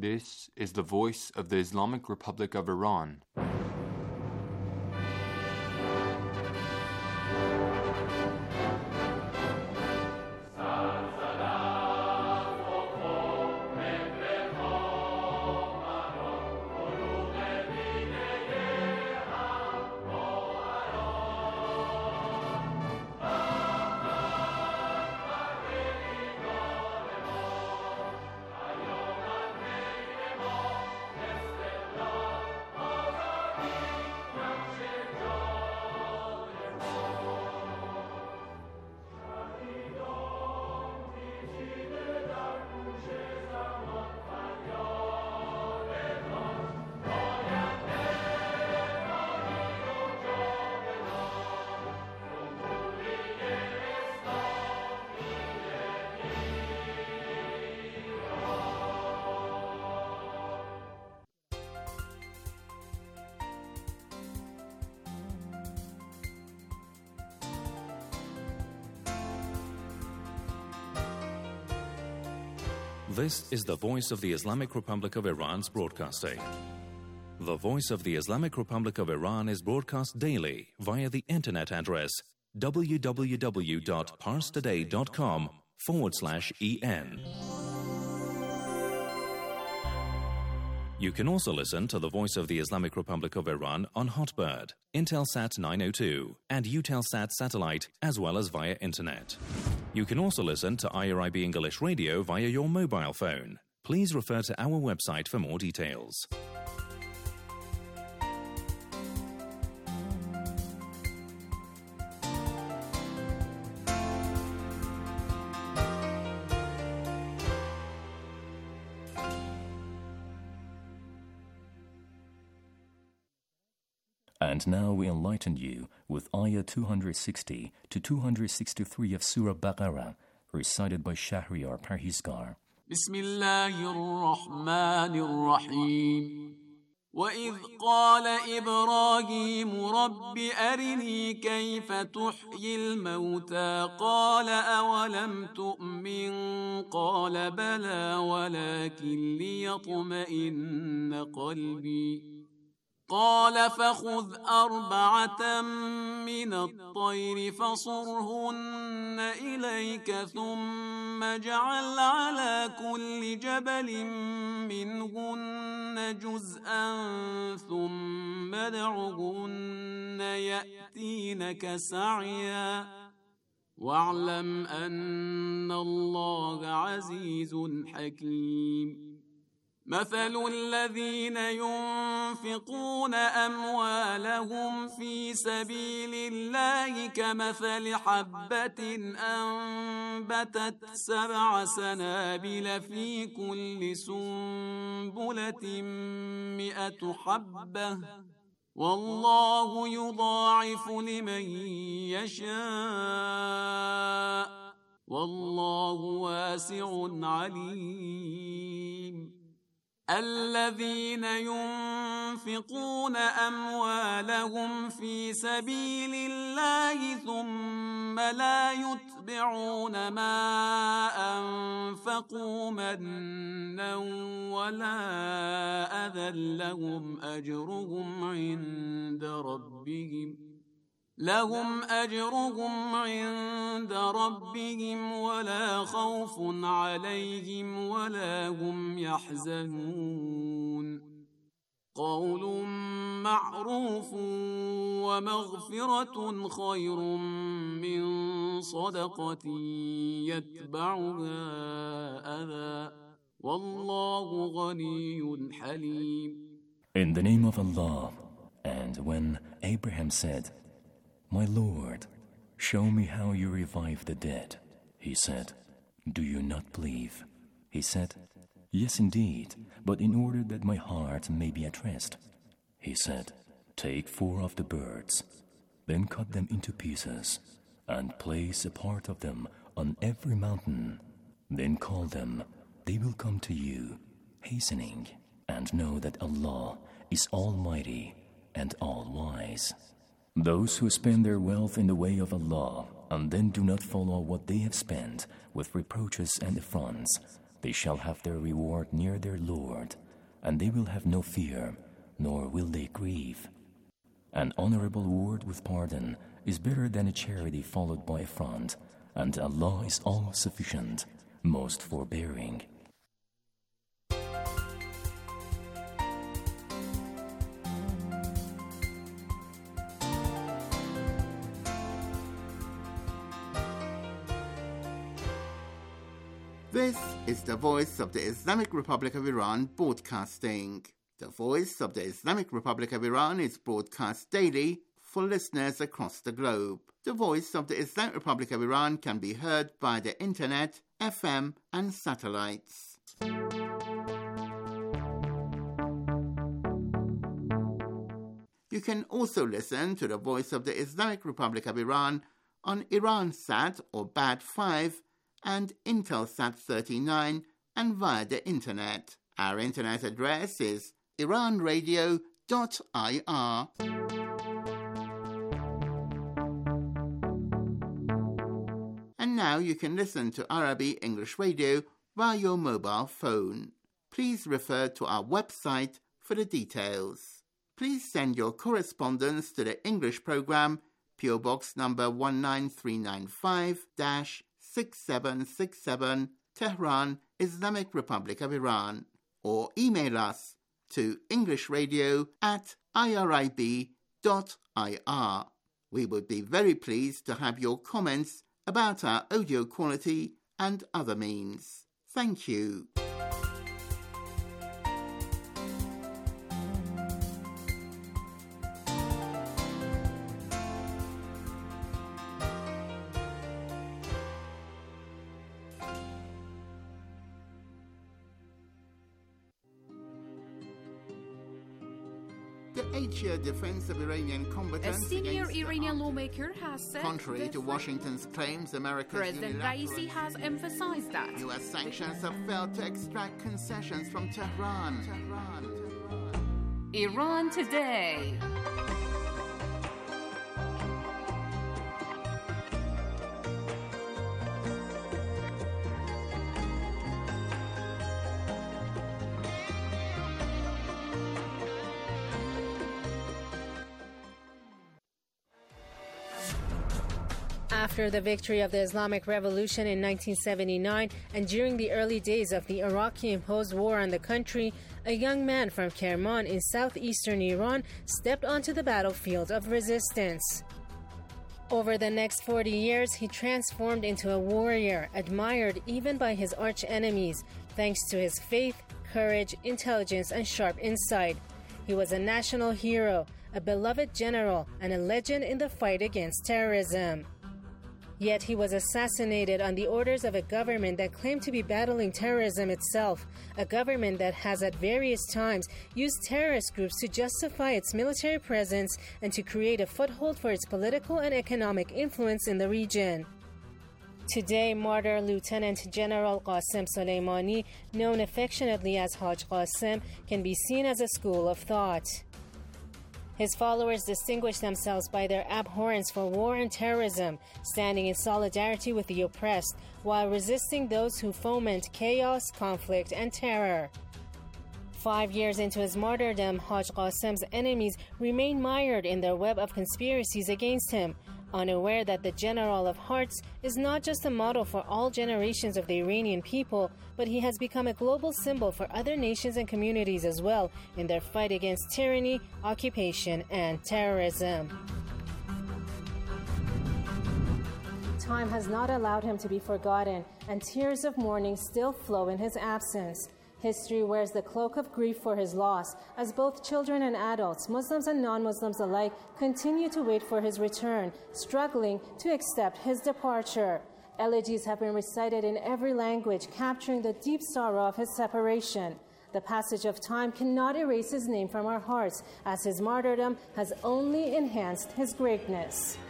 This is the voice of the Islamic Republic of Iran. This is the Voice of the Islamic Republic of Iran's broadcasting. The Voice of the Islamic Republic of Iran is broadcast daily via the internet address www.parstoday.com/en. You can also listen to the Voice of the Islamic Republic of Iran on Hotbird, Intelsat 902, and Eutelsat satellite, as well as via internet. You can also listen to IRIB English Radio via your mobile phone. Please refer to our website for more details. And now we enlighten you with Ayah 260 to 263 of Surah Baqarah, recited by Shahriar Parhizgar. Bismillahir-Rahmanir-Rahim. وَإِذْ قَالَ إِبْرَاهِيمُ رَبِّ أَرِنِي كَيْفَ تُحْيِي الْمَوْتَى قَالَ أَوَلَمْ تُؤْمِنْ قَالَ بَلَى وَلَكِنْ لِيَطْمَئِنَّ قَلْبِي قال فخذ أربعة من الطير فصرهن إليك ثم اجعل على كل جبل منهن جزءا ثم ادعهن يأتينك سعيا واعلم أن الله عزيز حكيم مثل الذين ينفقون أموالهم في سبيل الله كمثل حبة أنبتت 7 سنابل في كل سنبلة 100 حبة والله يضاعف لمن يشاء والله واسع عليم الذين ينفقون أموالهم في سبيل الله ثم لا يتبعون ما أنفقوا منا ولا أذى لهم أجرهم عند ربهم ولا خوف عليهم ولا هم يحزنون قول معروف ومغفرة خير من صدقة يتبعها أذى والله غني حليم. In the name of Allah, and when Abraham said, My Lord, show me how you revive the dead. He said, Do you not believe? He said, Yes, indeed, but in order that my heart may be at rest. He said, Take 4 of the birds, then cut them into pieces, and place a part of them on every mountain. Then call them, they will come to you, hastening, and know that Allah is Almighty and All-Wise. Those who spend their wealth in the way of Allah and then do not follow what they have spent with reproaches and affronts, They shall have their reward near their Lord, and they will have no fear, nor will they grieve. An honorable word with pardon is better than a charity followed by affront, and Allah is all-sufficient, most forbearing. This is the Voice of the Islamic Republic of Iran broadcasting. The Voice of the Islamic Republic of Iran is broadcast daily for listeners across the globe. The Voice of the Islamic Republic of Iran can be heard by the internet, FM and satellites. You can also listen to the Voice of the Islamic Republic of Iran on Iransat or Bad 5 and Intelsat 39 and via the internet. Our internet address is iranradio.ir. And now you can listen to Arabic English radio via your mobile phone. Please refer to our website for the details. Please send your correspondence to the English program, PO Box number 19395-6767, Tehran, Islamic Republic of Iran, or email us to englishradio@irib.ir. We would be very pleased to have your comments about our audio quality and other means. Thank you. The 8-year defense of Iranian combatants A senior against the Iranian armed- lawmaker has said Contrary the to Washington's claims, America's President unilateral Raisi has emphasized that U.S. sanctions have failed to extract concessions from Tehran. Iran Today. After the victory of the Islamic Revolution in 1979 and during the early days of the Iraqi-imposed war on the country, a young man from Kerman in southeastern Iran stepped onto the battlefield of resistance. Over the next 40 years, he transformed into a warrior, admired even by his arch-enemies, thanks to his faith, courage, intelligence, and sharp insight. He was a national hero, a beloved general, and a legend in the fight against terrorism. Yet he was assassinated on the orders of a government that claimed to be battling terrorism itself, a government that has at various times used terrorist groups to justify its military presence and to create a foothold for its political and economic influence in the region. Today, martyr Lieutenant General Qasem Soleimani, known affectionately as Haj Qasem, can be seen as a school of thought. His followers distinguish themselves by their abhorrence for war and terrorism, standing in solidarity with the oppressed, while resisting those who foment chaos, conflict, and terror. 5 years into his martyrdom, Haj Qasem's enemies remain mired in their web of conspiracies against him, unaware that the General of Hearts is not just a model for all generations of the Iranian people, but he has become a global symbol for other nations and communities as well in their fight against tyranny, occupation, and terrorism. Time has not allowed him to be forgotten, and tears of mourning still flow in his absence. History wears the cloak of grief for his loss, as both children and adults, Muslims and non-Muslims alike, continue to wait for his return, struggling to accept his departure. Elegies have been recited in every language, capturing the deep sorrow of his separation. The passage of time cannot erase his name from our hearts, as his martyrdom has only enhanced his greatness.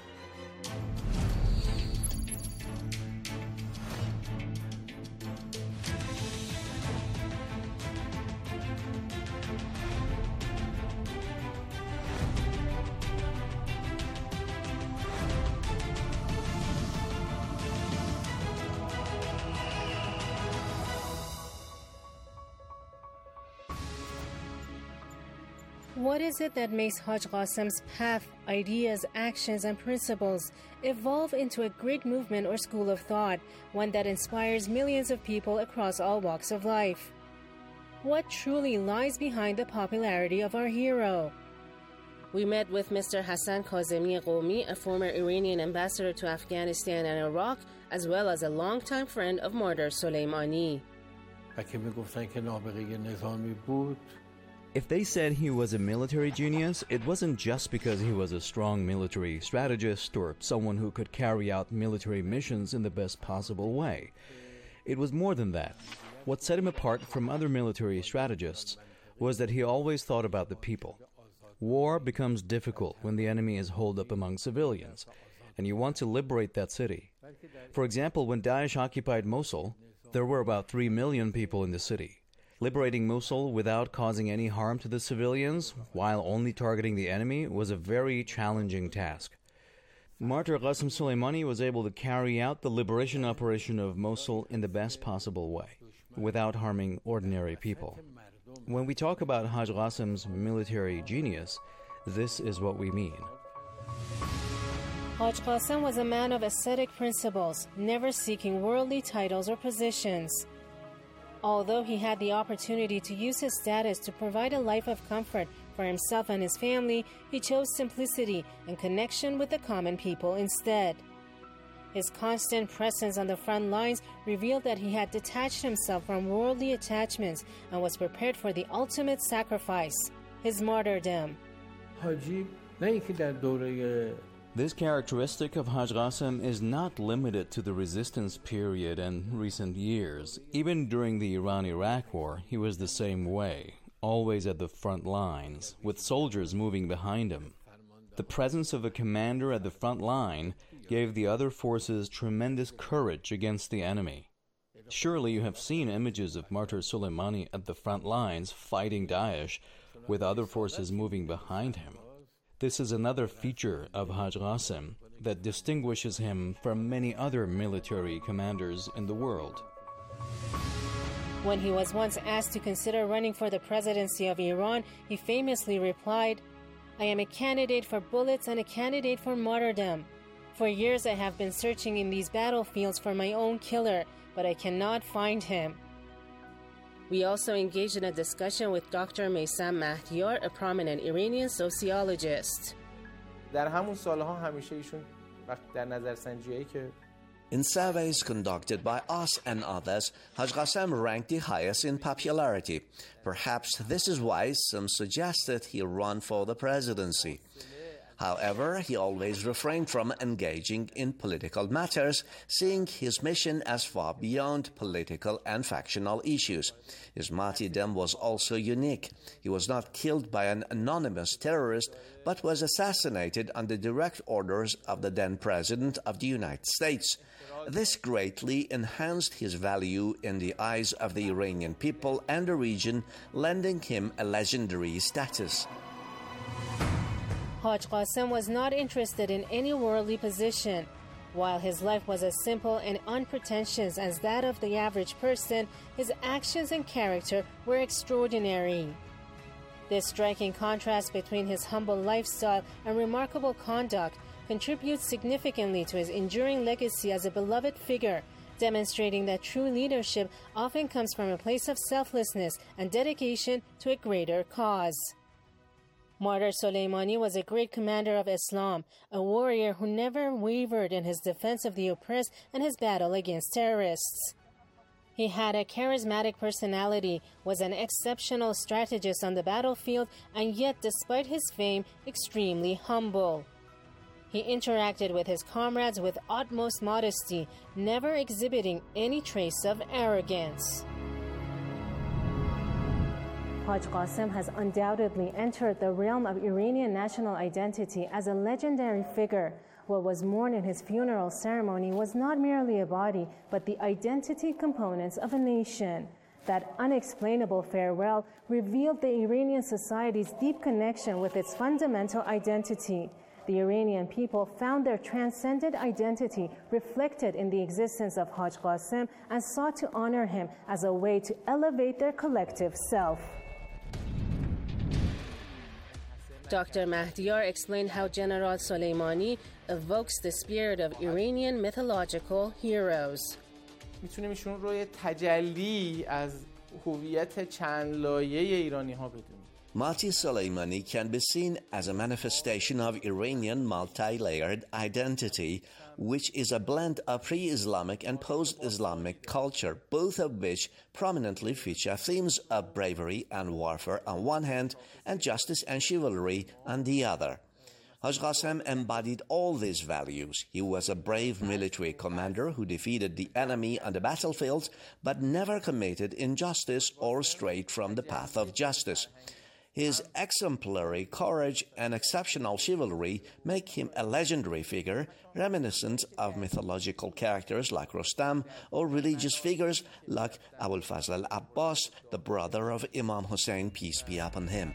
What is it that makes Haj Qasem's path, ideas, actions, and principles evolve into a great movement or school of thought, one that inspires millions of people across all walks of life? What truly lies behind the popularity of our hero? We met with Mr. Hassan Kazemi Qawmi, a former Iranian ambassador to Afghanistan and Iraq, as well as a longtime friend of Martyr Soleimani. If they said he was a military genius, it wasn't just because he was a strong military strategist or someone who could carry out military missions in the best possible way. It was more than that. What set him apart from other military strategists was that he always thought about the people. War becomes difficult when the enemy is holed up among civilians, and you want to liberate that city. For example, when Daesh occupied Mosul, there were about 3 million people in the city. Liberating Mosul without causing any harm to the civilians, while only targeting the enemy, was a very challenging task. Martyr Qasem Soleimani was able to carry out the liberation operation of Mosul in the best possible way, without harming ordinary people. When we talk about Haj Qasem's military genius, this is what we mean. Haj Qasem was a man of ascetic principles, never seeking worldly titles or positions. Although he had the opportunity to use his status to provide a life of comfort for himself and his family, he chose simplicity and connection with the common people instead. His constant presence on the front lines revealed that he had detached himself from worldly attachments and was prepared for the ultimate sacrifice, his martyrdom. This characteristic of Haj Qasem is not limited to the resistance period and recent years. Even during the Iran-Iraq War, he was the same way, always at the front lines, with soldiers moving behind him. The presence of a commander at the front line gave the other forces tremendous courage against the enemy. Surely you have seen images of Martyr Soleimani at the front lines fighting Daesh, with other forces moving behind him. This is another feature of Haj Qasem that distinguishes him from many other military commanders in the world. When he was once asked to consider running for the presidency of Iran, he famously replied, "I am a candidate for bullets and a candidate for martyrdom. For years I have been searching in these battlefields for my own killer, but I cannot find him." We also engaged in a discussion with Dr. Maysam Mahdiyar, a prominent Iranian sociologist. In surveys conducted by us and others, Haj Qasem ranked the highest in popularity. Perhaps this is why some suggested he run for the presidency. However, he always refrained from engaging in political matters, seeing his mission as far beyond political and factional issues. His martyrdom was also unique. He was not killed by an anonymous terrorist, but was assassinated under direct orders of the then President of the United States. This greatly enhanced his value in the eyes of the Iranian people and the region, lending him a legendary status. Haj Qasem was not interested in any worldly position. While his life was as simple and unpretentious as that of the average person, his actions and character were extraordinary. This striking contrast between his humble lifestyle and remarkable conduct contributes significantly to his enduring legacy as a beloved figure, demonstrating that true leadership often comes from a place of selflessness and dedication to a greater cause. Martyr Soleimani was a great commander of Islam, a warrior who never wavered in his defense of the oppressed and his battle against terrorists. He had a charismatic personality, was an exceptional strategist on the battlefield, and yet, despite his fame, extremely humble. He interacted with his comrades with utmost modesty, never exhibiting any trace of arrogance. Haj Qasem has undoubtedly entered the realm of Iranian national identity as a legendary figure. What was mourned in his funeral ceremony was not merely a body, but the identity components of a nation. That unexplainable farewell revealed the Iranian society's deep connection with its fundamental identity. The Iranian people found their transcendent identity reflected in the existence of Haj Qasem and sought to honor him as a way to elevate their collective self. Dr. Mahdiar explained how General Soleimani evokes the spirit of Iranian mythological heroes. میتونیم ایشون رو یه تجلی از هویت چند لایه ایرانی ها بدونیم. Mati Soleimani can be seen as a manifestation of Iranian multi-layered identity, which is a blend of pre-Islamic and post-Islamic culture, both of which prominently feature themes of bravery and warfare on one hand and justice and chivalry on the other. Haj Qassem embodied all these values. He was a brave military commander who defeated the enemy on the battlefield, but never committed injustice or strayed from the path of justice. His exemplary courage and exceptional chivalry make him a legendary figure, reminiscent of mythological characters like Rostam or religious figures like Abul Fazl al-Abbas, the brother of Imam Hussein, peace be upon him.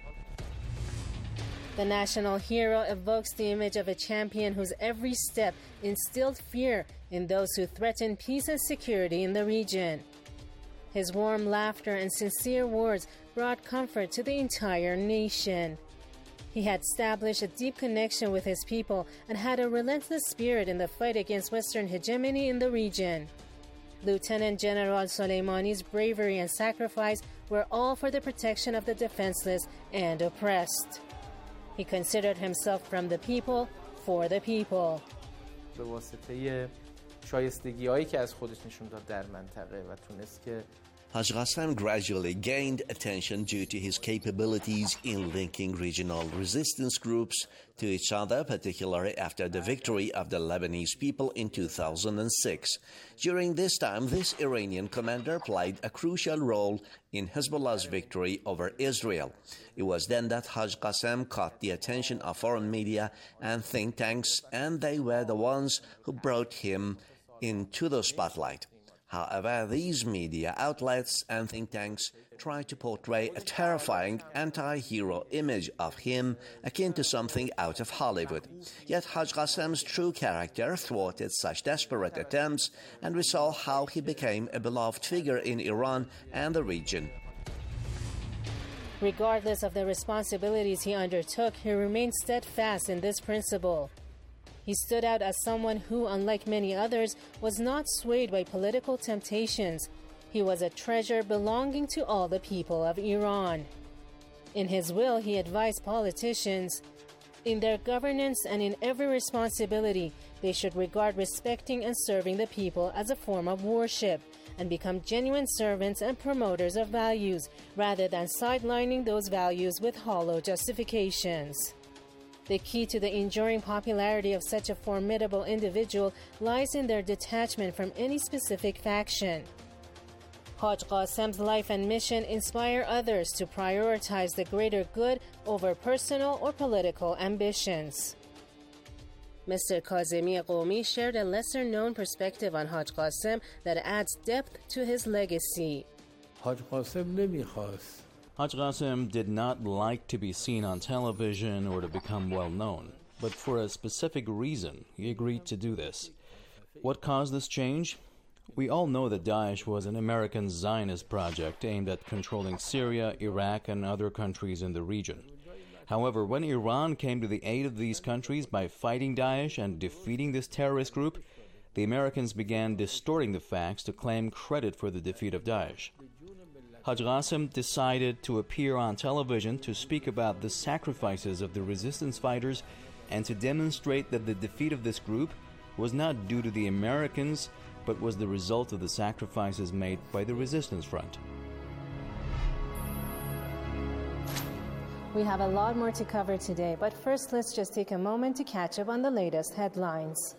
The national hero evokes the image of a champion whose every step instilled fear in those who threaten peace and security in the region. His warm laughter and sincere words brought comfort to the entire nation. He had established a deep connection with his people and had a relentless spirit in the fight against Western hegemony in the region. Lieutenant General Soleimani's bravery and sacrifice were all for the protection of the defenseless and oppressed. He considered himself from the people, for the people. به واسطه شایستگی‌هایی که از خودش نشون داد در منطقه و تونست که Haj Qassem gradually gained attention due to his capabilities in linking regional resistance groups to each other, particularly after the victory of the Lebanese people in 2006. During this time, this Iranian commander played a crucial role in Hezbollah's victory over Israel. It was then that Haj Qassem caught the attention of foreign media and think tanks, and they were the ones who brought him into the spotlight. However, these media outlets and think tanks try to portray a terrifying anti-hero image of him akin to something out of Hollywood. Yet Haj Qassem's true character thwarted such desperate attempts, and we saw how he became a beloved figure in Iran and the region. Regardless of the responsibilities he undertook, he remained steadfast in this principle. He stood out as someone who, unlike many others, was not swayed by political temptations. He was a treasure belonging to all the people of Iran. In his will, he advised politicians, in their governance and in every responsibility, they should regard respecting and serving the people as a form of worship and become genuine servants and promoters of values, rather than sidelining those values with hollow justifications. The key to the enduring popularity of such a formidable individual lies in their detachment from any specific faction. Haj Qassem's life and mission inspire others to prioritize the greater good over personal or political ambitions. Mr. Kazemi Qomi shared a lesser-known perspective on Haj Qassem that adds depth to his legacy. Haj Qassem did not like to be seen on television or to become well-known, but for a specific reason, he agreed to do this. What caused this change? We all know that Daesh was an American Zionist project aimed at controlling Syria, Iraq, and other countries in the region. However, when Iran came to the aid of these countries by fighting Daesh and defeating this terrorist group, the Americans began distorting the facts to claim credit for the defeat of Daesh. Haj Qassem decided to appear on television to speak about the sacrifices of the resistance fighters and to demonstrate that the defeat of this group was not due to the Americans, but was the result of the sacrifices made by the resistance front. We have a lot more to cover today, but first let's just take a moment to catch up on the latest headlines.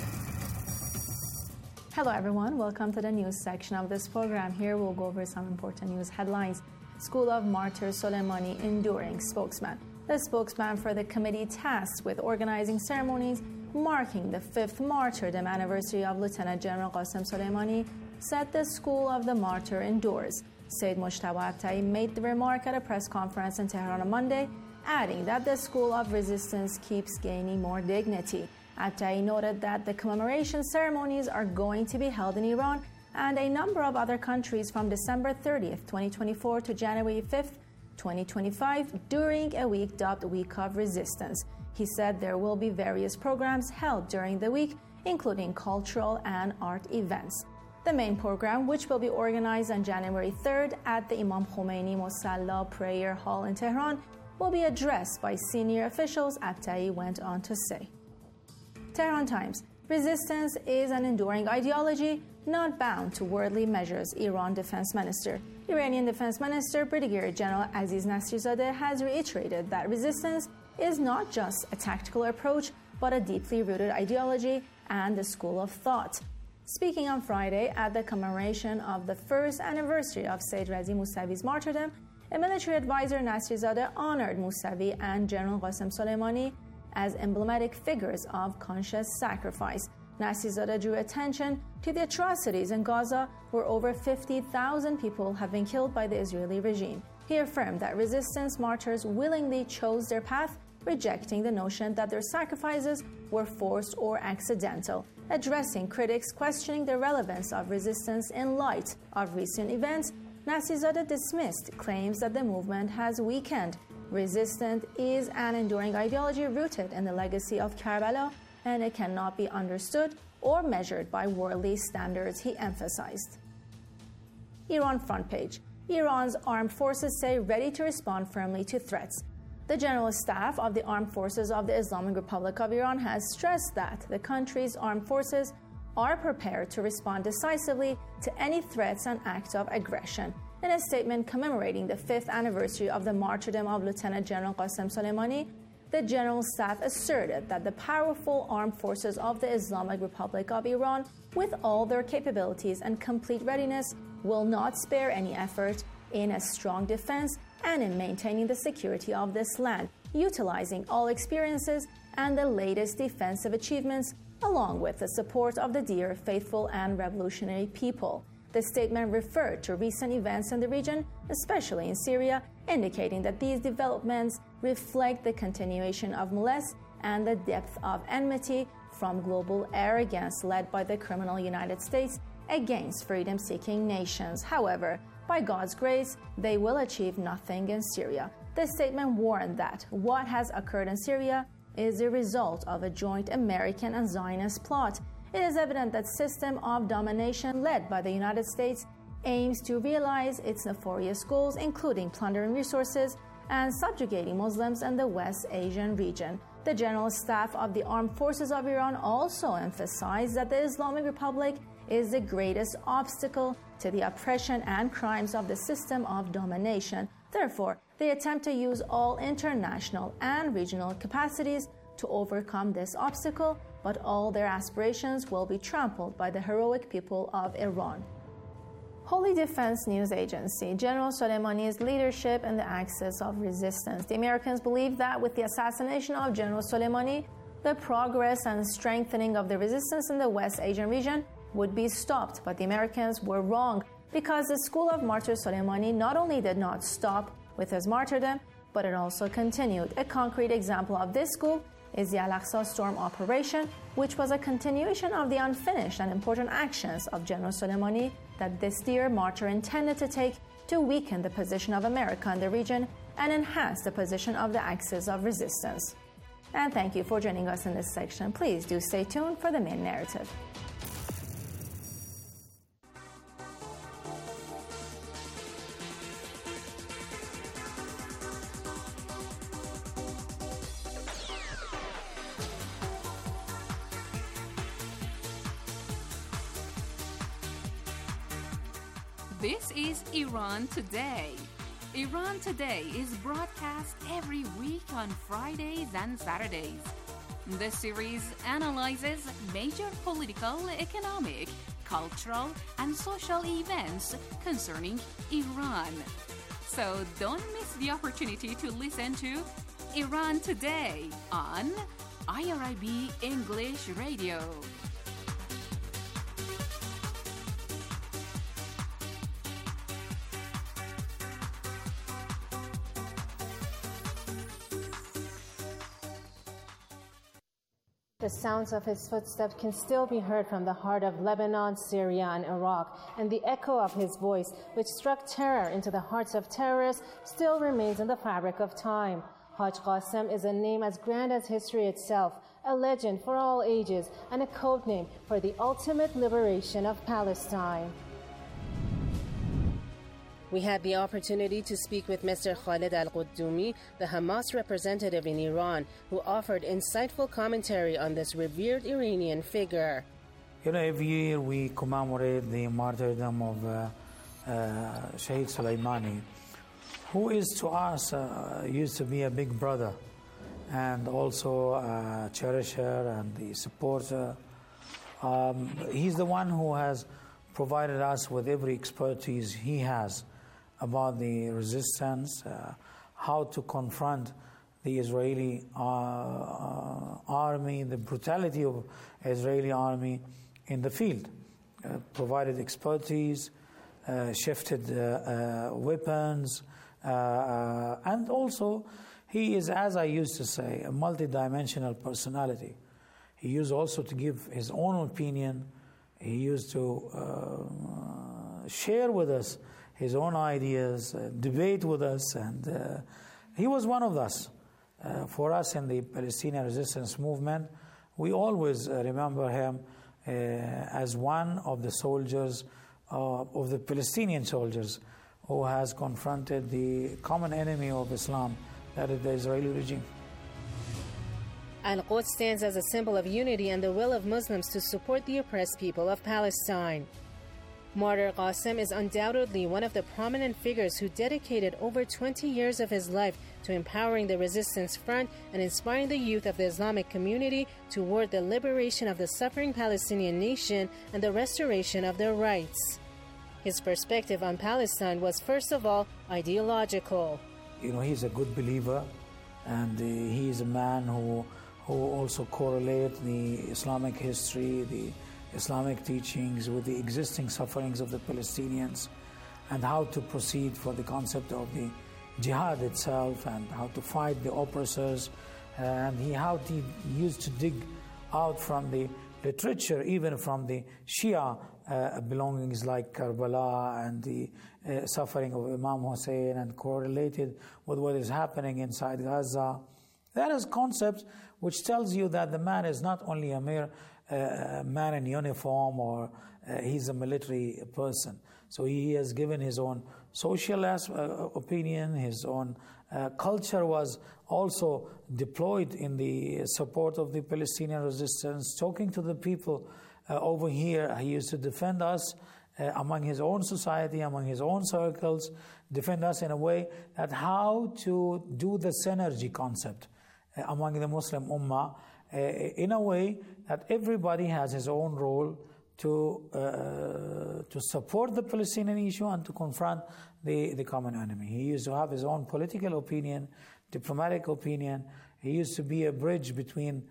Hello everyone, welcome to the news section of this program. Here we'll go over some important news headlines. School of Martyrs Soleimani enduring spokesman. The spokesman for the committee tasked with organizing ceremonies marking the 5th martyrdom anniversary of Lieutenant General Qassem Soleimani said the School of the Martyr endures. Sayyid Mojtaba Abtahi made the remark at a press conference in Tehran on Monday, adding that the School of Resistance keeps gaining more dignity. Abtahi noted that the commemoration ceremonies are going to be held in Iran and a number of other countries from December 30th, 2024 to January 5th, 2025, during a week dubbed Week of Resistance. He said there will be various programs held during the week, including cultural and art events. The main program, which will be organized on January 3rd at the Imam Khomeini Musalla Prayer Hall in Tehran, will be addressed by senior officials, Abtahi went on to say. Tehran Times. Resistance is an enduring ideology, not bound to worldly measures, Iran Defense Minister. Iranian Defense Minister Brigadier General Aziz Nasrizadeh has reiterated that resistance is not just a tactical approach, but a deeply rooted ideology and a school of thought. Speaking on Friday at the commemoration of the first anniversary of Sayyid Razi Mousavi's martyrdom, a military advisor, Nasrizadeh, honored Mousavi and General Qasem Soleimani as emblematic figures of conscious sacrifice. Nasrizadeh drew attention to the atrocities in Gaza, where over 50,000 people have been killed by the Israeli regime. He affirmed that resistance martyrs willingly chose their path, rejecting the notion that their sacrifices were forced or accidental. Addressing critics questioning the relevance of resistance in light of recent events, Nasrizadeh dismissed claims that the movement has weakened. Resistance is an enduring ideology rooted in the legacy of Karbala, and it cannot be understood or measured by worldly standards, he emphasized. Iran front page. Iran's armed forces say ready to respond firmly to threats. The General Staff of the Armed Forces of the Islamic Republic of Iran has stressed that the country's armed forces are prepared to respond decisively to any threats and acts of aggression. In a statement commemorating the 5th anniversary of the martyrdom of Lieutenant General Qasem Soleimani, the General Staff asserted that the powerful armed forces of the Islamic Republic of Iran, with all their capabilities and complete readiness, will not spare any effort in a strong defense and in maintaining the security of this land, utilizing all experiences and the latest defensive achievements, along with the support of the dear, faithful, and revolutionary people. The statement referred to recent events in the region, especially in Syria, indicating that these developments reflect the continuation of malice and the depth of enmity from global arrogance led by the criminal United States against freedom-seeking nations. However, by God's grace, they will achieve nothing in Syria. The statement warned that what has occurred in Syria is the result of a joint American and Zionist plot. It is evident that system of domination led by the United States aims to realize its nefarious goals, including plundering resources and subjugating Muslims in the West Asian region. The General Staff of the Armed Forces of Iran also emphasized that the Islamic Republic is the greatest obstacle to the oppression and crimes of the system of domination. Therefore, they attempt to use all international and regional capacities to overcome this obstacle, but all their aspirations will be trampled by the heroic people of Iran. Holy Defense News Agency. General Soleimani's leadership in the axis of resistance. The Americans believe that with the assassination of General Soleimani, the progress and strengthening of the resistance in the West Asian region would be stopped, but the Americans were wrong, because the school of Martyr Soleimani not only did not stop with his martyrdom, but it also continued. A concrete example of this school is the Al-Aqsa Storm Operation, which was a continuation of the unfinished and important actions of General Soleimani that this dear martyr intended to take to weaken the position of America in the region and enhance the position of the axis of resistance. And thank you for joining us in this section. Please do stay tuned for the main narrative. This is Iran Today. Iran Today is broadcast every week on Fridays and Saturdays. The series analyzes major political, economic, cultural, and social events concerning Iran. So don't miss the opportunity to listen to Iran Today on IRIB English Radio. The sounds of his footsteps can still be heard from the heart of Lebanon, Syria, and Iraq, and the echo of his voice, which struck terror into the hearts of terrorists, still remains in the fabric of time. Haj Qasim is a name as grand as history itself, a legend for all ages, and a code name for the ultimate liberation of Palestine. We had the opportunity to speak with Mr. Khalid Al-Qudumi, the Hamas representative in Iran, who offered insightful commentary on this revered Iranian figure. Every year we commemorate the martyrdom of Shahid Soleimani, who is to us used to be a big brother and also a cherisher and the supporter. He's the one who has provided us with every expertise he has about the resistance, how to confront the Israeli army, the brutality of Israeli army in the field. Provided expertise, shifted weapons, and also he is, as I used to say, a multidimensional personality. He used also to give his own opinion. He used to share with us his own ideas, debate with us, and he was one of us. For us in the Palestinian resistance movement, we always remember him as one of the soldiers, of the Palestinian soldiers, who has confronted the common enemy of Islam, that is the Israeli regime. Al-Quds stands as a symbol of unity and the will of Muslims to support the oppressed people of Palestine. Martyr Qasim is undoubtedly one of the prominent figures who dedicated over 20 years of his life to empowering the resistance front and inspiring the youth of the Islamic community toward the liberation of the suffering Palestinian nation and the restoration of their rights. His perspective on Palestine was, first of all, ideological. He's a good believer, and he is a man who also correlates the Islamic history, the Islamic teachings with the existing sufferings of the Palestinians, and how to proceed for the concept of the jihad itself and how to fight the oppressors, and how he used to dig out from the literature, even from the Shia belongings like Karbala and the suffering of Imam Hussein, and correlated with what is happening inside Gaza. That is concept which tells you that the man is not only a mere man in uniform, or he's a military person. So he has given his own social opinion, his own culture was also deployed in the support of the Palestinian resistance, talking to the people over here. He used to defend us among his own society, among his own circles, defend us in a way that how to do the synergy concept among the Muslim Ummah, in a way that everybody has his own role to support the Palestinian issue and to confront the common enemy. He used to have his own political opinion, diplomatic opinion. He used to be a bridge between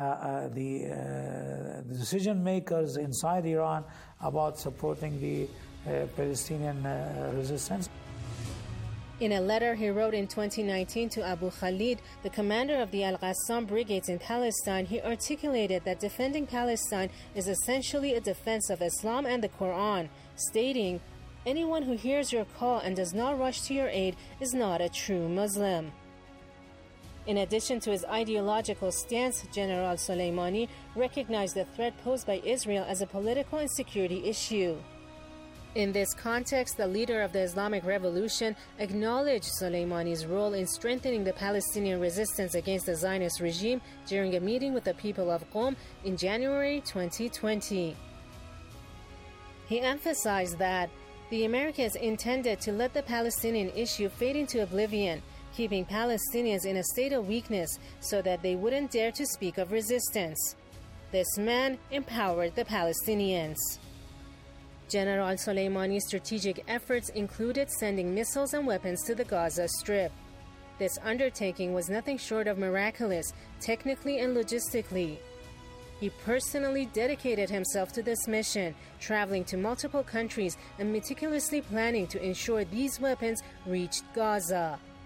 the decision makers inside Iran about supporting the Palestinian resistance. In a letter he wrote in 2019 to Abu Khalid, the commander of the Al-Qassam brigades in Palestine, he articulated that defending Palestine is essentially a defense of Islam and the Quran, stating, "Anyone who hears your call and does not rush to your aid is not a true Muslim." In addition to his ideological stance, General Soleimani recognized the threat posed by Israel as a political and security issue. In this context, the leader of the Islamic Revolution acknowledged Soleimani's role in strengthening the Palestinian resistance against the Zionist regime during a meeting with the people of Qom in January 2020. He emphasized that the Americans intended to let the Palestinian issue fade into oblivion, keeping Palestinians in a state of weakness so that they wouldn't dare to speak of resistance. This man empowered the Palestinians. General Soleimani's strategic efforts included sending missiles and weapons to the Gaza Strip. This undertaking was nothing short of miraculous, technically and logistically. He personally dedicated himself to this mission, traveling to multiple countries and meticulously planning to ensure these weapons reached Gaza.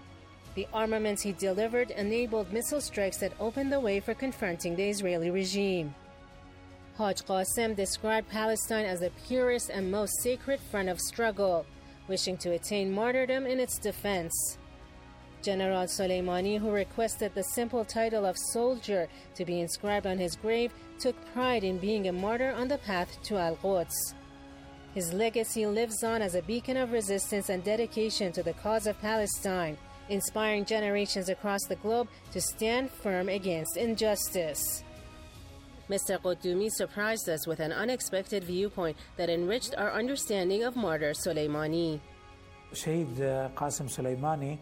The armaments he delivered enabled missile strikes that opened the way for confronting the Israeli regime. Haj Qasem described Palestine as the purest and most sacred front of struggle, wishing to attain martyrdom in its defense. General Soleimani, who requested the simple title of soldier to be inscribed on his grave, took pride in being a martyr on the path to Al-Quds. His legacy lives on as a beacon of resistance and dedication to the cause of Palestine, inspiring generations across the globe to stand firm against injustice. Mr. Qudumi surprised us with an unexpected viewpoint that enriched our understanding of martyr Soleimani. Shaheed Qasem Soleimani,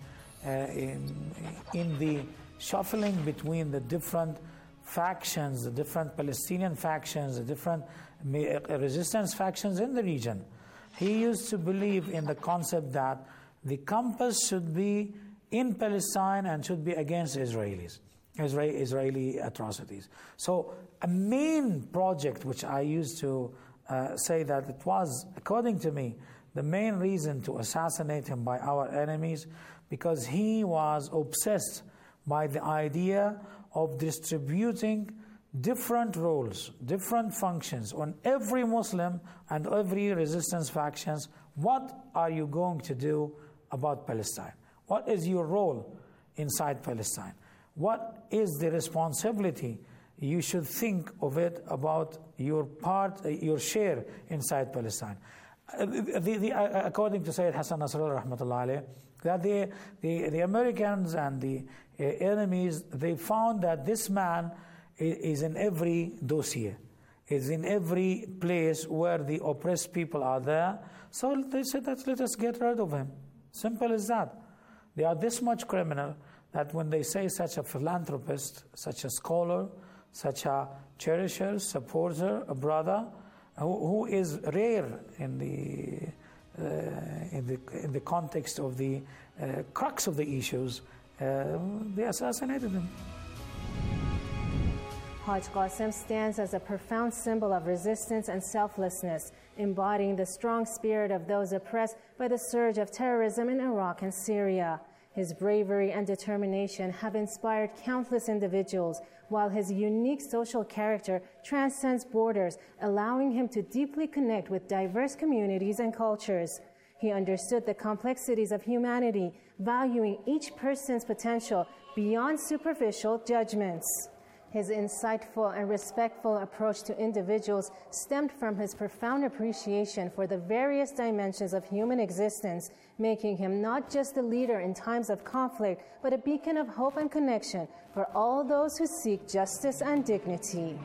in the shuffling between the different factions, the different Palestinian factions, the different resistance factions in the region, he used to believe in the concept that the compass should be in Palestine and should be against Israeli atrocities. So a main project which I used to say that it was, according to me, the main reason to assassinate him by our enemies, because he was obsessed by the idea of distributing different roles, different functions on every Muslim and every resistance factions. What are you going to do about Palestine? What is your role inside Palestine? What is the responsibility you should think of it about your part, your share inside Palestine? According to Sayyid Hassan Nasrallah rahmatullah alayh, that the Americans and the enemies, they found that this man is in every dossier, is in every place where the oppressed people are there. So they said that let us get rid of him. Simple as that. They are this much criminal that when they say such a philanthropist, such a scholar, such a cherisher, supporter, a brother, who is rare in the context of the crux of the issues, they assassinated him. Haj Qasem stands as a profound symbol of resistance and selflessness, embodying the strong spirit of those oppressed by the surge of terrorism in Iraq and Syria. His bravery and determination have inspired countless individuals, while his unique social character transcends borders, allowing him to deeply connect with diverse communities and cultures. He understood the complexities of humanity, valuing each person's potential beyond superficial judgments. His insightful and respectful approach to individuals stemmed from his profound appreciation for the various dimensions of human existence, making him not just a leader in times of conflict, but a beacon of hope and connection for all those who seek justice and dignity.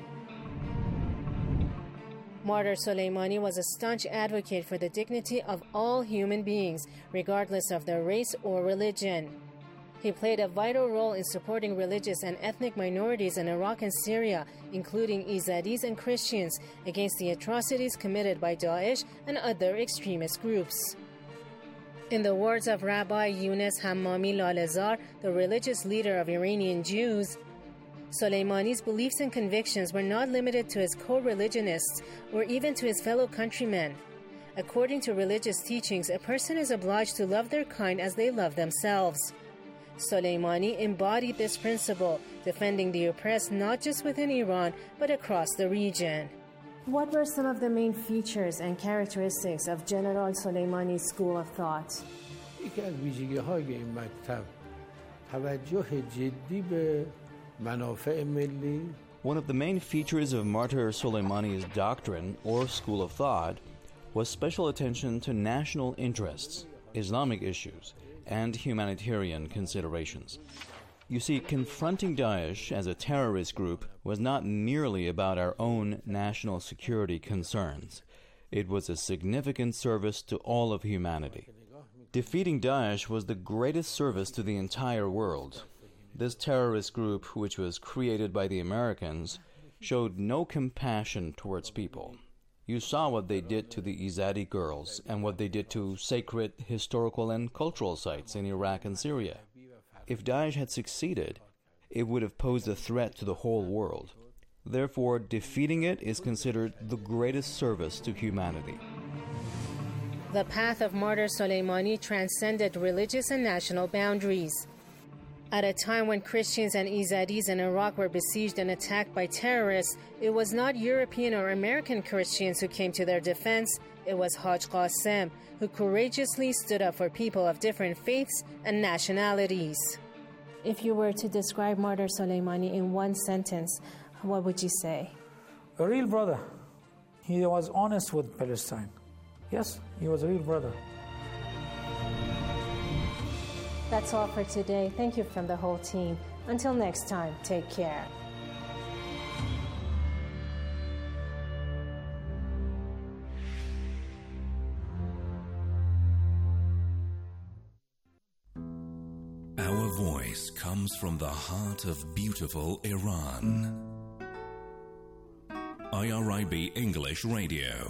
Martyr Soleimani was a staunch advocate for the dignity of all human beings, regardless of their race or religion. He played a vital role in supporting religious and ethnic minorities in Iraq and Syria, including Izadis and Christians, against the atrocities committed by Daesh and other extremist groups. In the words of Rabbi Yunus Hammami Lalezar, the religious leader of Iranian Jews, Soleimani's beliefs and convictions were not limited to his co-religionists or even to his fellow countrymen. According to religious teachings, a person is obliged to love their kind as they love themselves. Soleimani embodied this principle, defending the oppressed not just within Iran, but across the region. What were some of the main features and characteristics of General Soleimani's school of thought? یکی از ویژگی‌های این مکتب توجه جدی به منافع ملی. One of the main features of Martyr Soleimani's doctrine or school of thought was special attention to national interests, Islamic issues, and humanitarian considerations. You see, confronting Daesh as a terrorist group was not merely about our own national security concerns. It was a significant service to all of humanity. Defeating Daesh was the greatest service to the entire world. This terrorist group, which was created by the Americans, showed no compassion towards people. You saw what they did to the Izadi girls and what they did to sacred historical and cultural sites in Iraq and Syria. If Daesh had succeeded, it would have posed a threat to the whole world. Therefore, defeating it is considered the greatest service to humanity. The path of Martyr Soleimani transcended religious and national boundaries. At a time when Christians and Izadis in Iraq were besieged and attacked by terrorists, it was not European or American Christians who came to their defense, it was Haj Qasim, who courageously stood up for people of different faiths and nationalities. If you were to describe Martyr Soleimani in one sentence, what would you say? A real brother. He was honest with Palestine. Yes, he was a real brother. That's all for today. Thank you from the whole team. Until next time, take care. Our voice comes from the heart of beautiful Iran. IRIB English Radio.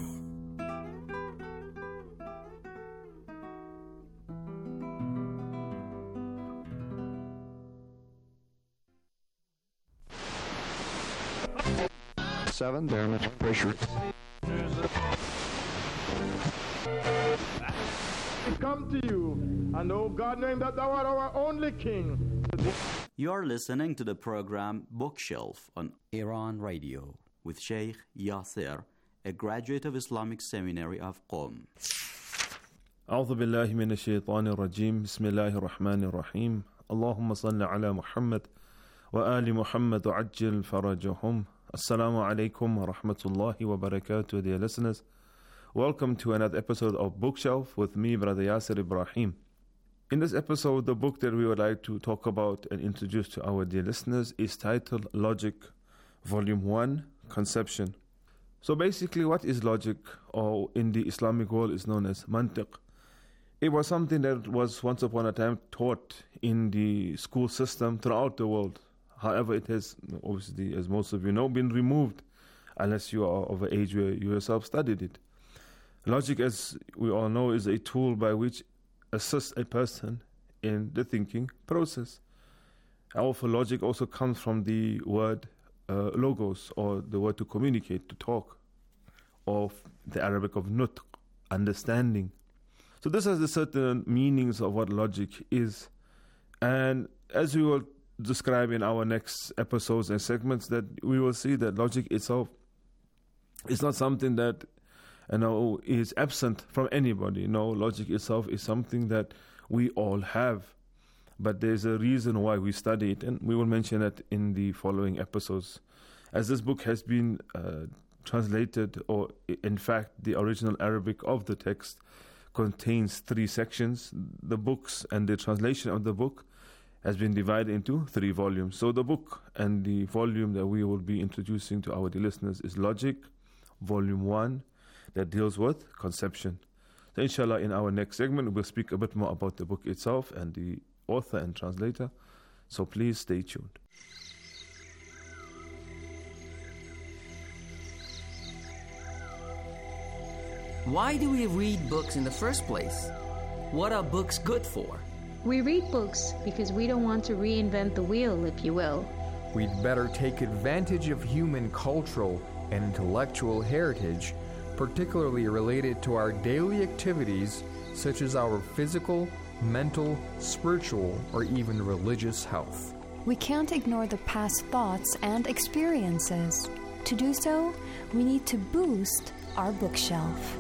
Barometric pressure. Come to you, and oh God, knowing that thou art our only King. You are listening to the program Bookshelf on Iran Radio with Sheikh Yasser, a graduate of Islamic Seminary of Qom. أعوذ بالله من الشيطان الرجيم بسم الله الرحمن الرحيم اللهم صل على محمد وآل محمد وعجل فرجهم. Assalamu alaikum wa rahmatullahi wa barakatuh, dear listeners. Welcome to another episode of Bookshelf with me, Brother Yasser Ibrahim. In this episode, the book that we would like to talk about and introduce to our dear listeners is titled Logic, Volume 1, Conception. So basically, what is logic, or in the Islamic world is known as mantiq? It was something that was once upon a time taught in the school system throughout the world. However, it has, obviously, as most of you know, been removed unless you are of an age where you yourself studied it. Logic, as we all know, is a tool by which assists a person in the thinking process. However, logic also comes from the word logos, or the word to communicate, to talk, of the Arabic of nutq, understanding. So this has the certain meanings of what logic is. And as we will describe in our next episodes and segments, that we will see that logic itself is not something that is absent from anybody. No, logic itself is something that we all have, but there's a reason why we study it, and we will mention that in the following episodes. As this book has been translated, or in fact the original Arabic of the text contains 3 sections. The books and the translation of the book has been divided into 3 volumes. So the book and the volume that we will be introducing to our dear listeners is Logic, Volume 1, that deals with conception. So inshallah, in our next segment, we'll speak a bit more about the book itself and the author and translator. So please stay tuned. Why do we read books in the first place? What are books good for? We read books because we don't want to reinvent the wheel, if you will. We'd better take advantage of human cultural and intellectual heritage, particularly related to our daily activities, such as our physical, mental, spiritual, or even religious health. We can't ignore the past thoughts and experiences. To do so, we need to boost our bookshelf.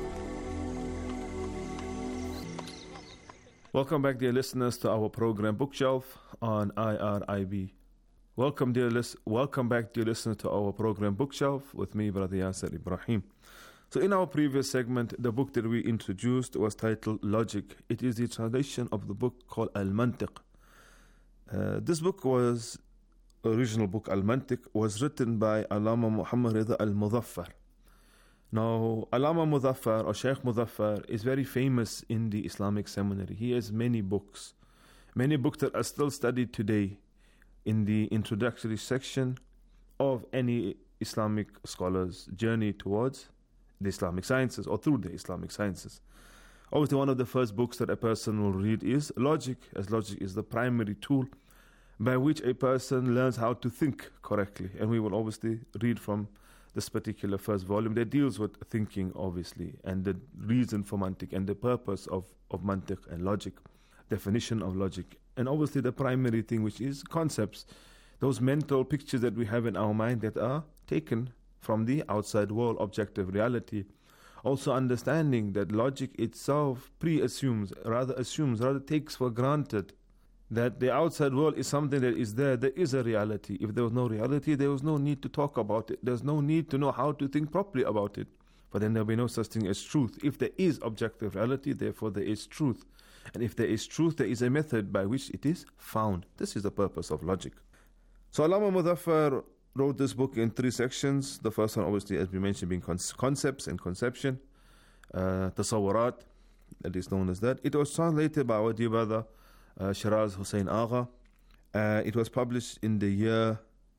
Welcome back, dear listeners, to our program Bookshelf on IRIB. Welcome back, dear listeners, to our program Bookshelf with me, Brother Yasser Ibrahim. So in our previous segment, the book that we introduced was titled Logic. It is the translation of the book called Al-Mantiq. This book was, original book Al-Mantiq, was written by Allama Muhammad Rida Al-Muzaffar. Now, Allama Muzaffar, or Sheikh Muzaffar, is very famous in the Islamic seminary. He has many books that are still studied today in the introductory section of any Islamic scholar's journey towards the Islamic sciences, or through the Islamic sciences. Obviously, one of the first books that a person will read is Logic, as logic is the primary tool by which a person learns how to think correctly. And we will obviously read from this particular first volume that deals with thinking, obviously, and the reason for mantiq and the purpose of mantiq and logic, definition of logic And obviously the primary thing, which is concepts, those mental pictures that we have in our mind that are taken from the outside world, objective reality. Also understanding that logic itself rather takes for granted that the outside world is something that is there. There is a reality. If there was no reality, there was no need to talk about it. There's no need to know how to think properly about it. But then there will be no such thing as truth. If there is objective reality, therefore there is truth. And if there is truth, there is a method by which it is found. This is the purpose of logic. So Allama Muzaffar wrote this book in 3 sections. The first one, obviously, as we mentioned, being concepts and conception, tasawwarat, that is known as that. It was translated by our dear brother Shiraz Hussain Agha. It was published in the year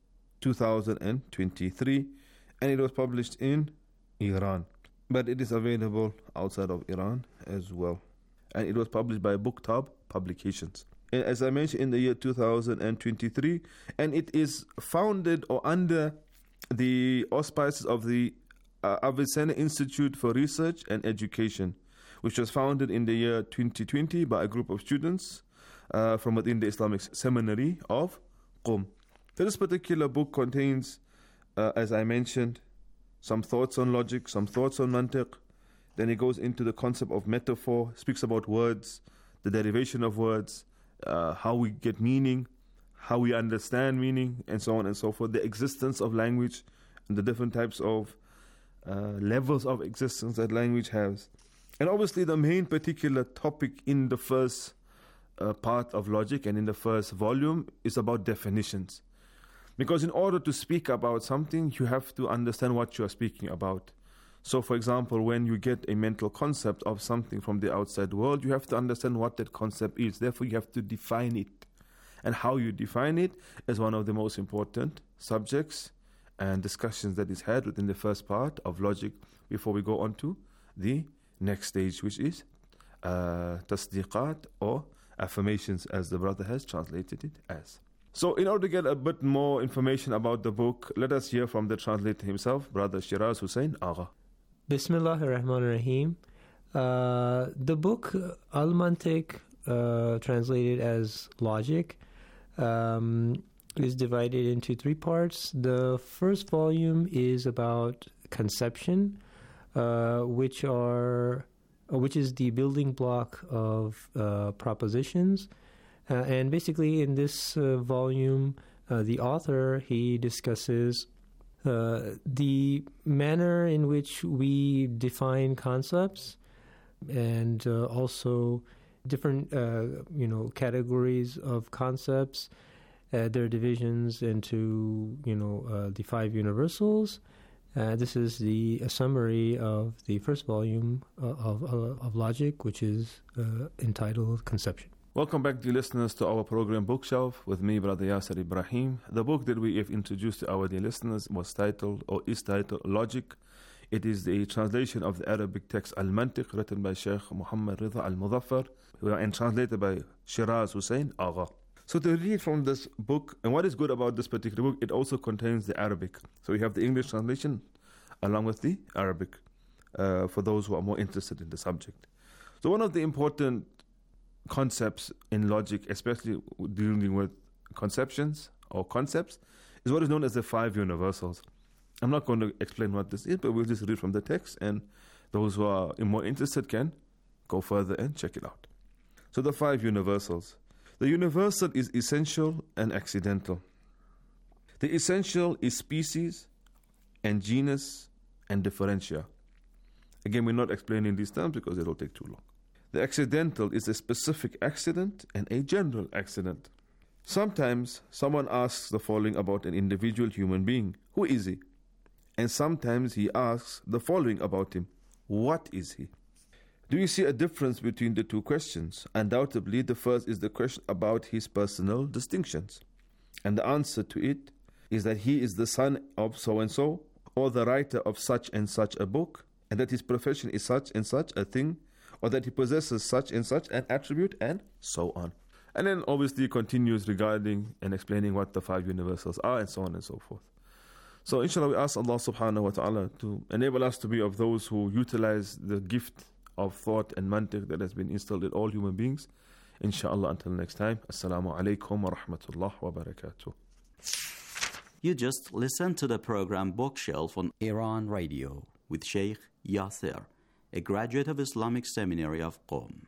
2023, and it was published in Iran. But it is available outside of Iran as well. And it was published by Booktab Publications. As I mentioned, in the year 2023, and it is founded or under the auspices of the Avicenna Institute for Research and Education, which was founded in the year 2020 by a group of students from within the Islamic Seminary of Qom. This particular book contains, as I mentioned, some thoughts on logic, some thoughts on mantiq. Then it goes into the concept of metaphor, speaks about words, the derivation of words, how we get meaning, how we understand meaning, and so on and so forth, the existence of language, and the different types of levels of existence that language has. And obviously the main particular topic in the first part of logic and in the first volume is about definitions. Because in order to speak about something, you have to understand what you are speaking about. So for example, when you get a mental concept of something from the outside world, you have to understand what that concept is. Therefore, you have to define it. And how you define it is one of the most important subjects and discussions that is had within the first part of logic before we go on to the next stage, which is tasdiqat, or affirmations, as the brother has translated it as. So in order to get a bit more information about the book, let us hear from the translator himself, Brother Shiraz Hussain Agha. Bismillahir Rahmanir Rahim. The book Al-Mantiq, translated as logic, is divided into 3 parts. The first volume is about conception, which is the building block of propositions. And basically in this volume, the author, he discusses the manner in which we define concepts, and also different categories of concepts, their divisions into the 5 universals. This is the summary of the first volume of logic, which is entitled Conception. Welcome back, dear listeners, to our program Bookshelf with me, Brother Yasser Ibrahim. The book that we have introduced to our dear listeners is titled Logic. It is the translation of the Arabic text Al-Mantiq, written by Sheikh Muhammad Ridha Al-Muzaffar and translated by Shiraz Hussain Agha. So to read from this book, and what is good about this particular book, it also contains the Arabic. So we have the English translation along with the Arabic for those who are more interested in the subject. So one of the important concepts in logic, especially dealing with conceptions or concepts, is what is known as the 5 universals. I'm not going to explain what this is, but we'll just read from the text, and those who are more interested can go further and check it out. So the 5 universals. The universal is essential and accidental. The essential is species and genus and differentia. Again, we're not explaining these terms because it will take too long. The accidental is a specific accident and a general accident. Sometimes someone asks the following about an individual human being. Who is he? And sometimes he asks the following about him. What is he? Do you see a difference between the 2 questions? Undoubtedly, the first is the question about his personal distinctions. And the answer to it is that he is the son of so-and-so, or the writer of such and such a book, and that his profession is such and such a thing, or that he possesses such and such an attribute, and so on. And then obviously continues regarding and explaining what the 5 universals are, and so on and so forth. So inshallah, we ask Allah subhanahu wa ta'ala to enable us to be of those who utilize the gift of thought and mantiq that has been instilled in all human beings, Inshallah, until next time, Assalamu alaikum wa rahmatullah wa barakatuh. You just listened to the program Bookshelf on Iran Radio with Sheikh Yasser, a graduate of Islamic Seminary of Qom.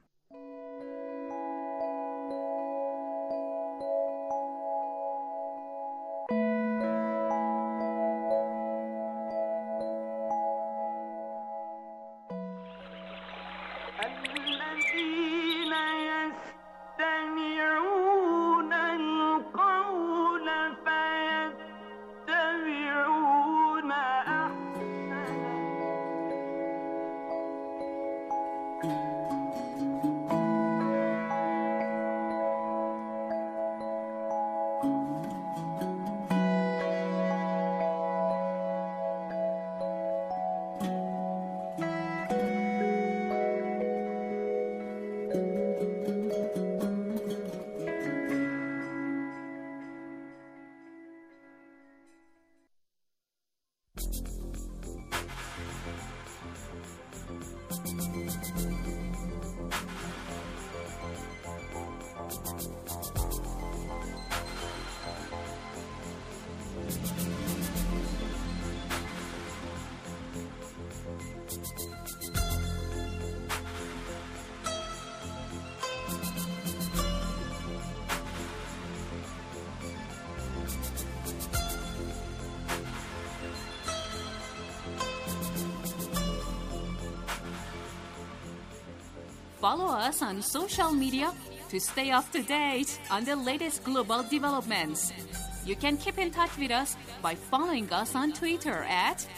Follow us on social media to stay up to date on the latest global developments. You can keep in touch with us by following us on Twitter at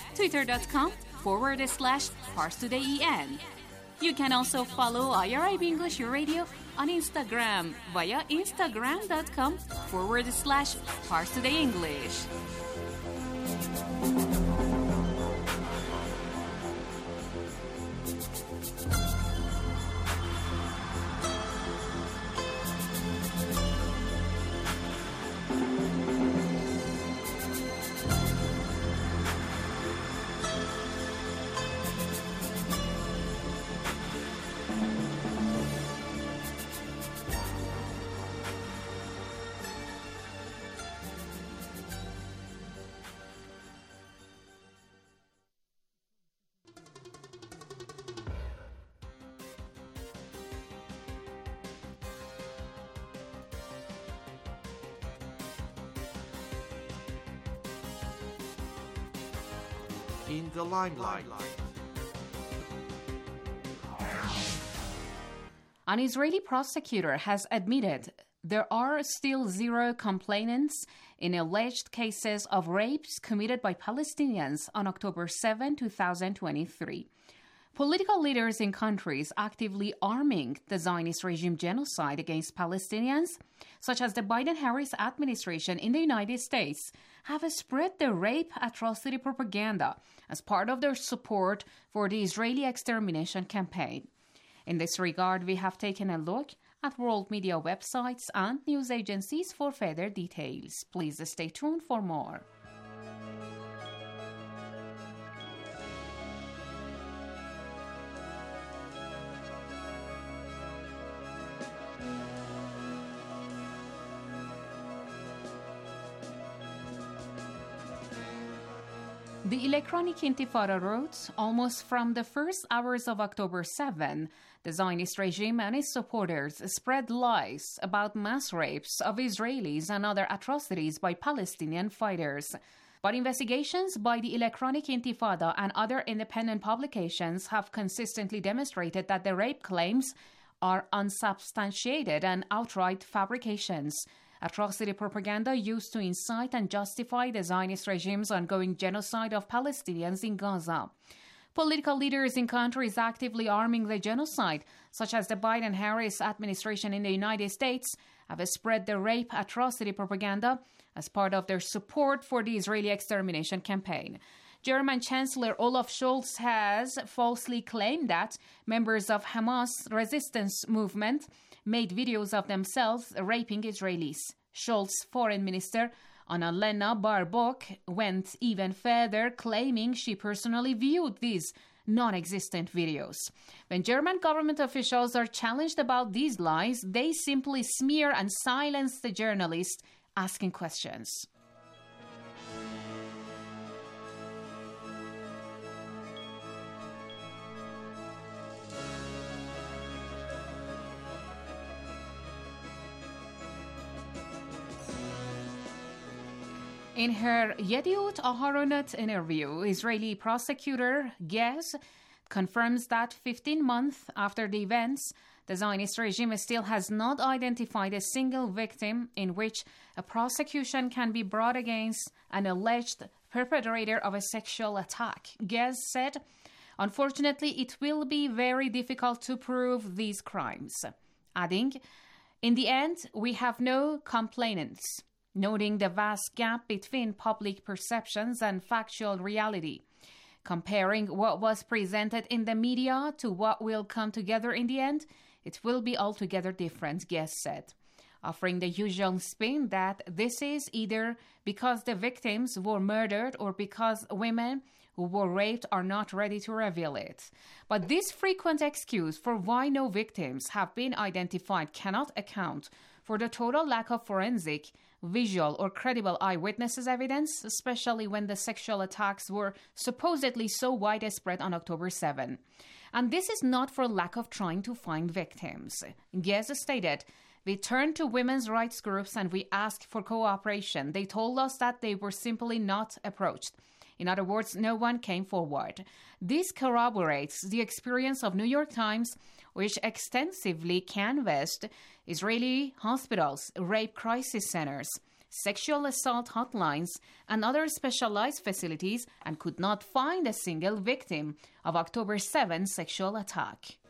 twitter.com/ParsTodayEN. You can also follow IRIB English Radio on Instagram via instagram.com/ParsTodayEnglish. In the limelight. An Israeli prosecutor has admitted there are still 0 complainants in alleged cases of rapes committed by Palestinians on October 7, 2023. Political leaders in countries actively arming the Zionist regime genocide against Palestinians, such as the Biden-Harris administration in the United States, have spread the rape atrocity propaganda as part of their support for the Israeli extermination campaign. In this regard, we have taken a look at world media websites and news agencies for further details. Please stay tuned for more. The Electronic Intifada wrote, almost from the first hours of October 7, the Zionist regime and its supporters spread lies about mass rapes of Israelis and other atrocities by Palestinian fighters. But investigations by the Electronic Intifada and other independent publications have consistently demonstrated that the rape claims are unsubstantiated and outright fabrications. Atrocity propaganda used to incite and justify the Zionist regime's ongoing genocide of Palestinians in Gaza. Political leaders in countries actively arming the genocide, such as the Biden-Harris administration in the United States, have spread the rape atrocity propaganda as part of their support for the Israeli extermination campaign. German Chancellor Olaf Scholz has falsely claimed that members of Hamas resistance movement made videos of themselves raping Israelis. Scholz's foreign minister, Annalena Baerbock, went even further, claiming she personally viewed these non-existent videos. When German government officials are challenged about these lies, they simply smear and silence the journalist asking questions. In her Yediot Aharonot interview, Israeli prosecutor Gez confirms that 15 months after the events, the Zionist regime still has not identified a single victim in which a prosecution can be brought against an alleged perpetrator of a sexual attack. Gez said, "Unfortunately, it will be very difficult to prove these crimes," adding, "In the end, we have no complainants," noting the vast gap between public perceptions and factual reality. Comparing what was presented in the media to what will come together in the end, it will be altogether different, Gez said, offering the usual spin that this is either because the victims were murdered or because women who were raped are not ready to reveal it. But this frequent excuse for why no victims have been identified cannot account for the total lack of forensic, visual, or credible eyewitnesses evidence, especially when the sexual attacks were supposedly so widespread on October 7. And this is not for lack of trying to find victims. Gez stated, "We turned to women's rights groups and we asked for cooperation. They told us that they were simply not approached. In other words, no one came forward." This corroborates the experience of New York Times, which extensively canvassed Israeli hospitals, rape crisis centers, sexual assault hotlines, and other specialized facilities, and could not find a single victim of October 7 sexual attack.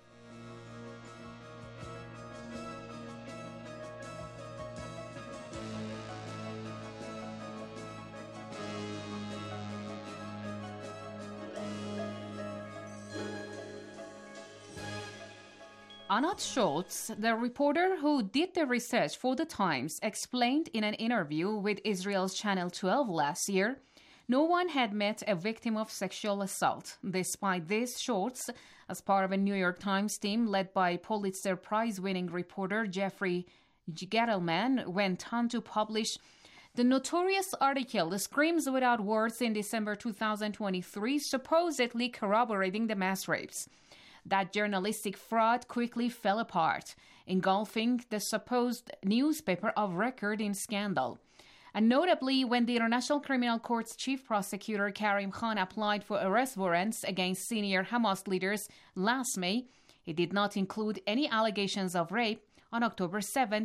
Anat Schultz, the reporter who did the research for The Times, explained in an interview with Israel's Channel 12 last year, no one had met a victim of sexual assault. Despite this, Schultz, as part of a New York Times team led by Pulitzer Prize-winning reporter Jeffrey Gettleman, went on to publish the notorious article The Screams Without Words in December 2023, supposedly corroborating the mass rapes. That journalistic fraud quickly fell apart, engulfing the supposed newspaper of record in scandal. And notably, when the International Criminal Court's chief prosecutor Karim Khan applied for arrest warrants against senior Hamas leaders last May, he did not include any allegations of rape on October 7,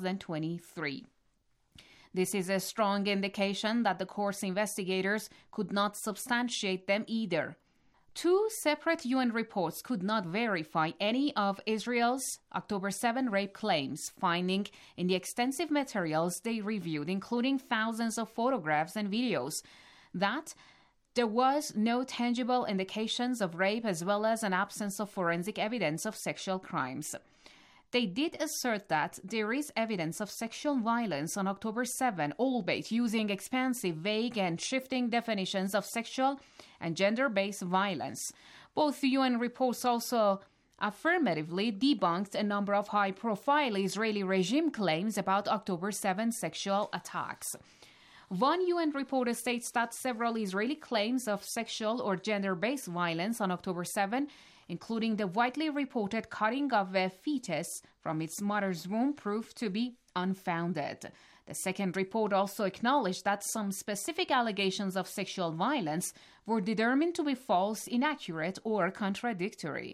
2023. This is a strong indication that the court's investigators could not substantiate them either. Two separate UN reports could not verify any of Israel's October 7 rape claims, finding in the extensive materials they reviewed, including thousands of photographs and videos, that there was no tangible indications of rape as well as an absence of forensic evidence of sexual crimes. They did assert that there is evidence of sexual violence on October 7, albeit using expansive, vague, and shifting definitions of sexual and gender-based violence. Both UN reports also affirmatively debunked a number of high-profile Israeli regime claims about October 7 sexual attacks. One UN report states that several Israeli claims of sexual or gender-based violence on October 7, including the widely reported cutting of a fetus from its mother's womb, proved to be unfounded. The second report also acknowledged that some specific allegations of sexual violence were determined to be false, inaccurate, or contradictory.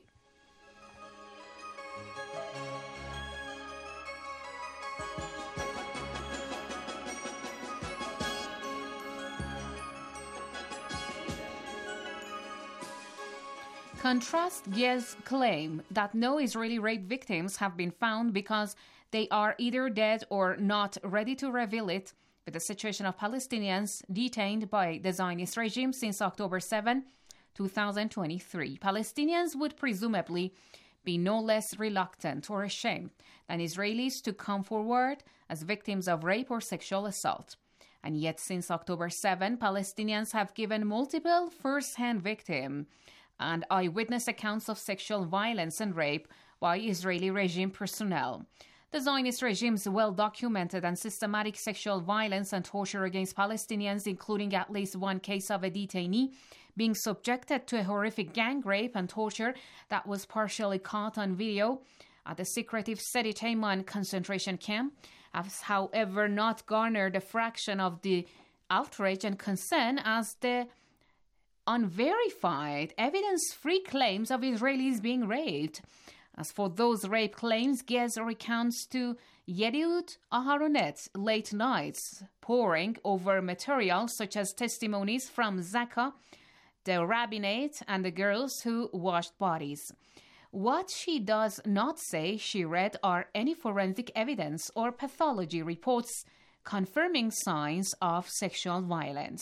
Contrast Gez's claim that no Israeli rape victims have been found because they are either dead or not ready to reveal it with the situation of Palestinians detained by the Zionist regime since October 7, 2023. Palestinians would presumably be no less reluctant or ashamed than Israelis to come forward as victims of rape or sexual assault. And yet, since October 7, Palestinians have given multiple first-hand victim and eyewitness accounts of sexual violence and rape by Israeli regime personnel. The Zionist regime's well-documented and systematic sexual violence and torture against Palestinians, including at least one case of a detainee being subjected to a horrific gang rape and torture that was partially caught on video at the secretive Sidi Taiman concentration camp, has, however, not garnered a fraction of the outrage and concern as the unverified, evidence-free claims of Israelis being raped. As for those rape claims, Gez recounts to Yediut Aharonet late nights, poring over material such as testimonies from Zaka, the rabbinate, and the girls who washed bodies. What she does not say she read are any forensic evidence or pathology reports confirming signs of sexual violence.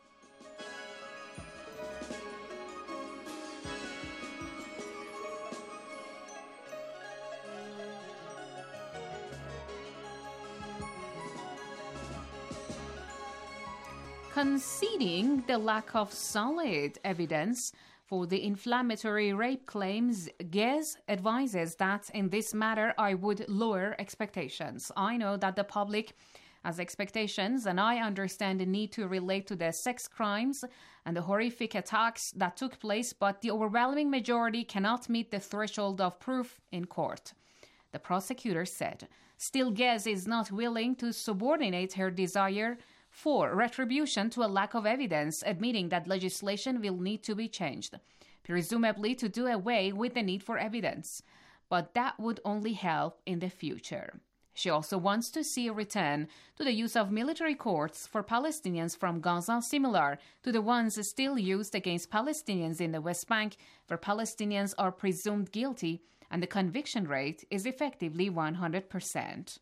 Conceding the lack of solid evidence for the inflammatory rape claims, Gez advises that in this matter I would lower expectations. I know that the public has expectations, and I understand the need to relate to the sex crimes and the horrific attacks that took place, but the overwhelming majority cannot meet the threshold of proof in court, the prosecutor said. Still, Gez is not willing to subordinate her desire for retribution to a lack of evidence, admitting that legislation will need to be changed, presumably to do away with the need for evidence, but that would only help in the future. She also wants to see a return to the use of military courts for Palestinians from Gaza, similar to the ones still used against Palestinians in the West Bank, where Palestinians are presumed guilty and the conviction rate is effectively 100%.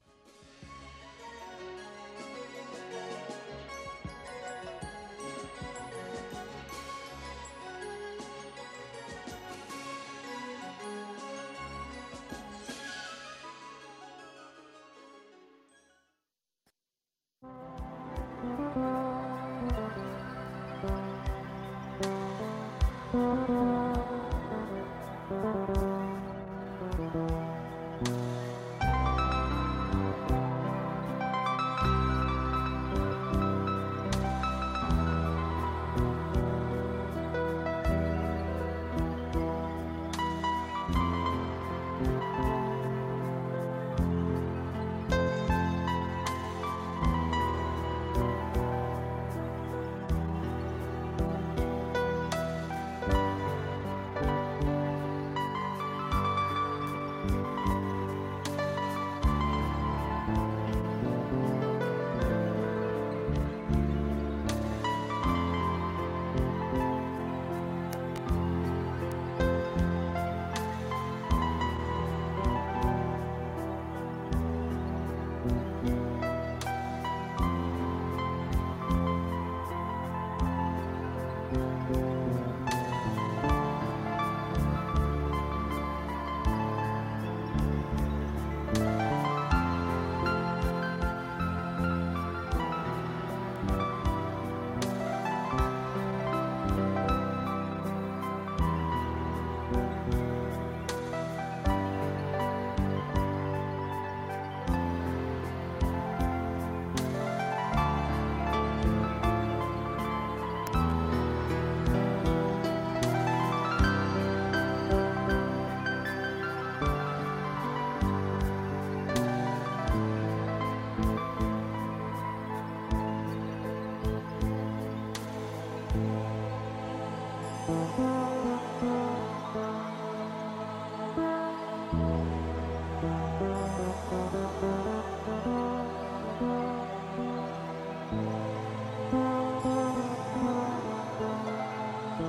Thank you.